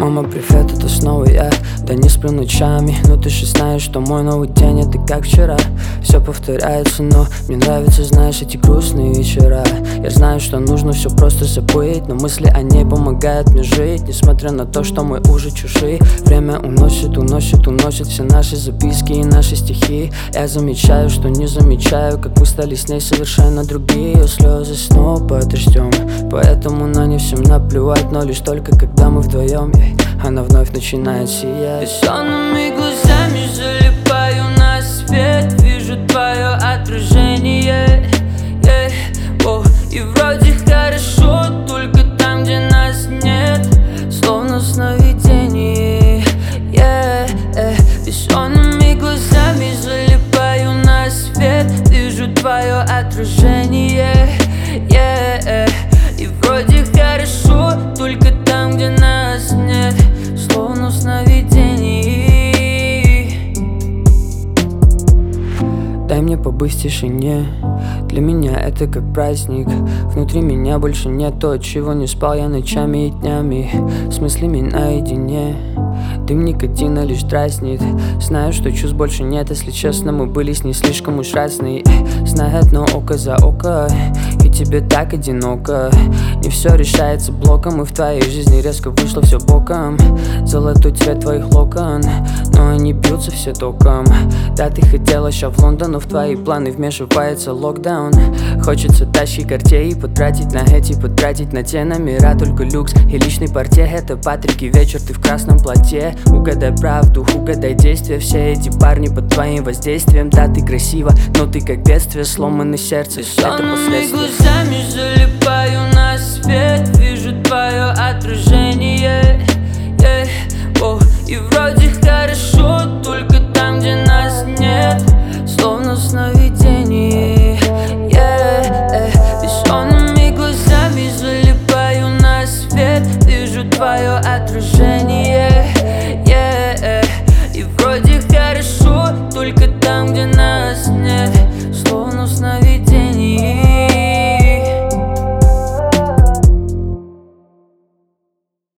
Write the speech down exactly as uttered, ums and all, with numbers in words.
Мама, привет, это снова я. Да не сплю ночами, но ты же знаешь, что мой новый день это как вчера. Все повторяется, но мне нравится, знаешь, эти грустные вечера. Я знаю, что нужно все просто забыть, но мысли о ней помогают мне жить, несмотря на то, что мы уже чужие. Время уносит, уносит, уносит все наши записки и наши стихи. Я замечаю, что не замечаю, как мы стали с ней совершенно другие. Ее слезы снова под дождем, поэтому на не всем наплевать, но лишь только когда мы вдвоем. Она вновь начинает сиять. Бессонными глазами залипаю на свет, вижу твое отражение, yeah. Oh, и вроде хорошо, только там, где нас нет, словно в сновидении, yeah, yeah. Бессонными глазами залипаю на свет, вижу твое отражение, yeah, yeah. И вроде хорошо, только там, где нас нет, словно в сновидении. Дай мне побыть в тишине, для меня это как праздник. Внутри меня больше нет то, от чего не спал я ночами и днями, с мыслями наедине. Дым никотина лишь дразнит. Знаю, что чувств больше нет, если честно, мы были с ней слишком уж разные. Знаю одно око за око, и тебе так одиноко. Не все решается блоком, и в твоей жизни резко вышло все боком. Золотой цвет твоих локон, но они бьются все током. Да, ты хотела ща в Лондон, но в твои планы вмешивается локдаун. Хочется тачки Картей, потратить на эти, потратить на те номера. Только люкс и личный портье, это Патрик и вечер, ты в красном платье. Угадай правду, угадай действия, все эти парни под твоим воздействием. Да, ты красива, но ты как бедствие, сломанное сердце, это последствия.